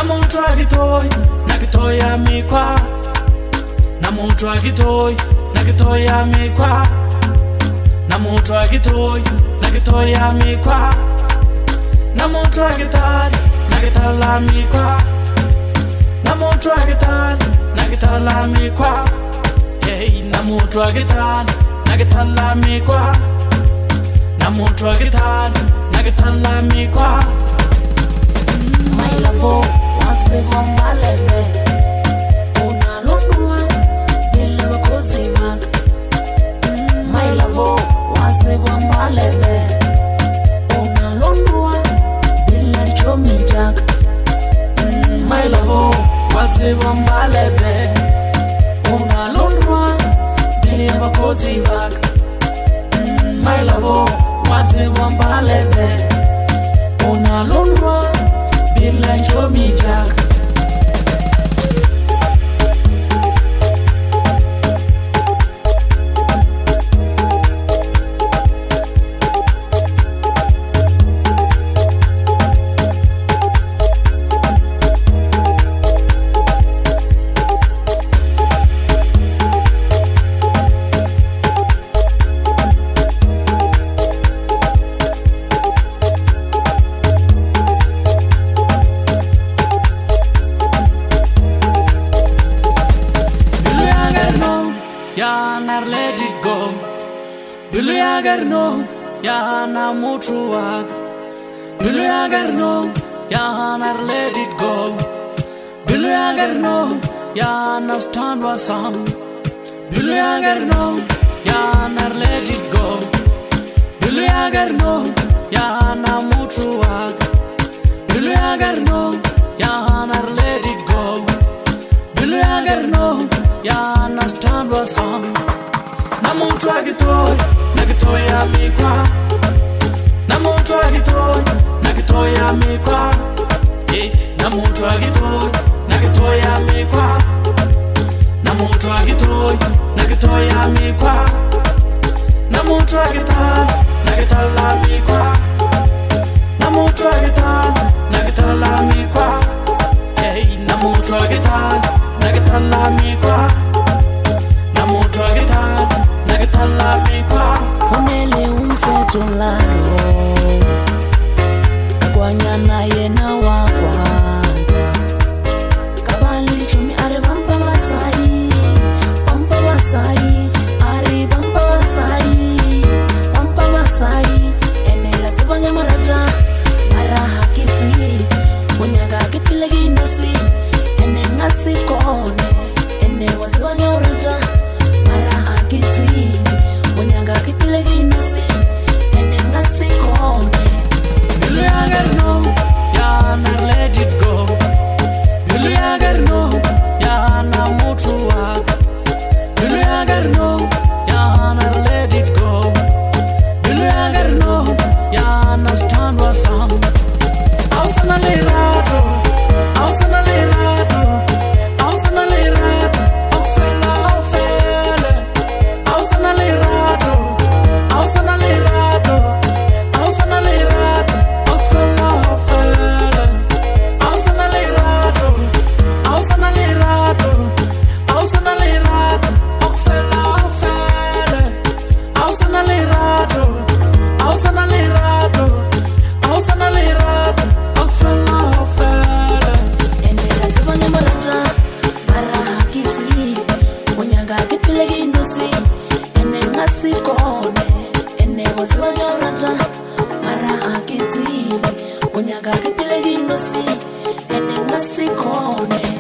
Namutu agitoi, nagitoi amikwa. Namutu agitoi, nagitoi amikwa. Namutu agitoi, nagitoi amikwa. Namutu agitali, nagitala amikwa. Namutu agitali, nagitala amikwa. Hey, namutu agitali, nagitala amikwa. Namutu agitali, nagitala amikwa. My love, wase bombalebe. Una lundua, bile wakozi wak. My love, wase bombalebe. Una lundua, bile chomi jak. My love, wase bombalebe. Una lundua, bile wakozi wak. My love, wase bombalebe. Una lundua, bile chomi jak. Let it go. Bilu yagar no, ya na mutuag. Bilu yagar no, ya na let it go. Bilu yagar no, ya na stand wa song. Bilu yagar no, ya na let it go. Bilu yagar no, ya na mutuag. Bilu yagar no, ya na let it go. Bilu yagar no, ya na stand wa song. Namutu agitoi, nagitoi amikwa. Namutu agitoi, nagitoi amikwa. Namutu agitoi, nagitoi amikwa. Namutu agitoi, nagitoi amikwa. Namutu agitali, nagitala amikwa. Namutu agitali, nagitala amikwa. Namutu agitali, nagitala amikwa. Namutu agitali, nagitala amikwa. Unele umsetulalo Kwanyana yena wakwanda Kabali chumi are bampa wasai. Bampa wasai, are bampa wasai. Bampa wasai, enela sebanya marata. Mara hakiti, unyaga kipilegi nasi. Ene ngasi kone, ene wasebanya urata. Mara hakiti, unyaga kipilegi nasi. Ene ngasi kone. Bilu yagar no, ya na let it go. Bilu yagar no, ya na mutuag. Bilu yagar no, ya na let it go. Bilu yagar no, ya na stand wa song. Ausana lirato, ausana lirato, ausana lirato. Okfela, okfele. Ausana lirato, ausana lirato, ausana lirato. Okfela, okfele. Ausana lirato, ausana lirato, ausana lirato. Okfela, okfele. Ausana lirato, ausana lirato, ausana lirato. Okfela, okfele. Enela sebanya marata. Mara hakiti, unyaga kipilegi ndosi. Ene ngasi kone, ene wasebanya urata. Mara hakiti, unyaga kipilegi ndosi. Ene ngasi kone.